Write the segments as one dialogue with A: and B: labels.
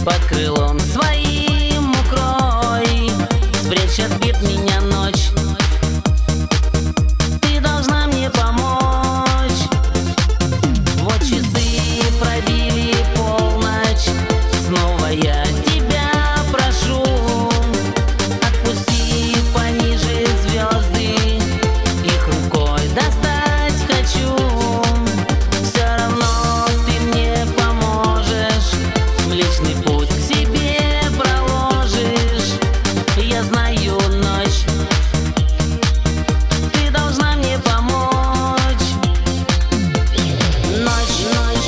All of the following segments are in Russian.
A: под крылом своим укрой, спрячь от бед меня ночь. Ты должна мне помочь. Вот часы пробили полночь, снова я тебя прошу, отпусти пониже звезды, их рукой достать хочу. Все равно ты мне поможешь, Млечный Путь к себе проложишь. Я знаю ночь, ты должна мне помочь. Ночь, ночь.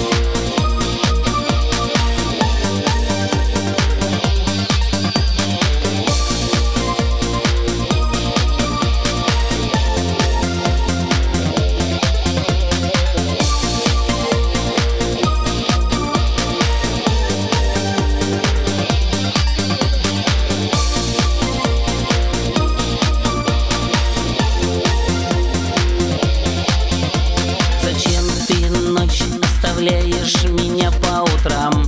A: Зачем ты ночь оставляешь меня по утрам?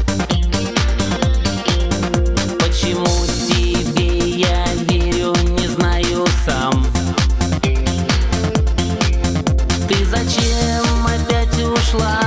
A: Почему тебе я верю, не знаю сам. Ты зачем опять ушла?